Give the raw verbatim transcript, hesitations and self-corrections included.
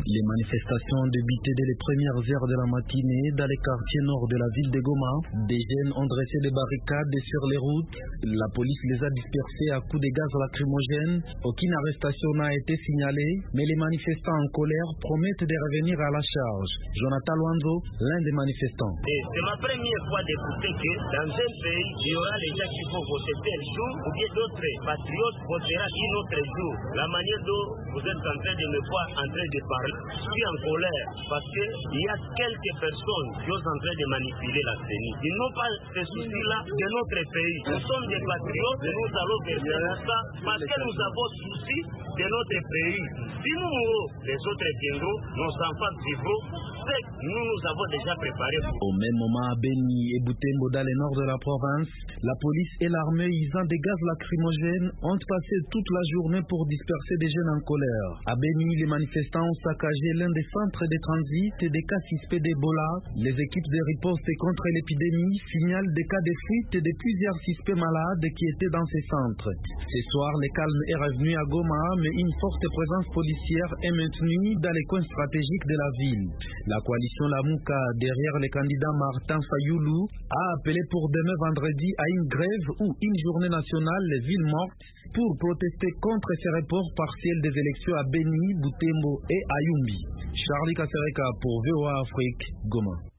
Les manifestations ont débuté dès les premières heures de la matinée dans les quartiers nord de la ville de Goma. Des jeunes ont dressé des barricades sur les routes. La police les a dispersés à coups de gaz lacrymogène. Aucune arrestation n'a été signalée, mais les manifestants en colère promettent de revenir à la charge. Jonathan Luanzo, l'un des manifestants. C'est ma première fois d'écouter que dans un pays, il y aura les gens qui vont voter tel jour, ou bien d'autres patriotes voteront un autre jour. La manière dont vous êtes en train de me voir en train de parler, je suis en colère parce qu'il y a quelques personnes qui sont en train de manipuler la C E N I. Ils n'ont pas ce souci-là de notre pays. Nous sommes des patriotes et nous allons verser ça parce que nous avons souci de notre pays. Si nous mourons, les autres viendront, nos enfants vivront. Nous nous avons déjà préparé. Au même moment, à Beni et Butembo, dans le nord de la province, la police et l'armée usant des gaz lacrymogènes ont passé toute la journée pour disperser des jeunes en colère. À Beni, les manifestants ont saccagé l'un des centres de transit et des cas suspects d'Ebola. Les équipes de riposte contre l'épidémie signalent des cas de fuite de plusieurs suspects malades qui étaient dans ces centres. Ce soir, le calme est revenu à Goma, mais une forte présence policière est maintenue dans les coins stratégiques de la ville. La coalition Lamuka, derrière le candidat Martin Fayoulou, a appelé pour demain vendredi à une grève ou une journée nationale les villes mortes pour protester contre ces reports partiels des élections à Beni, Butembo et Ayumbi. Charlie Kasereka pour V O A Afrique, Goma.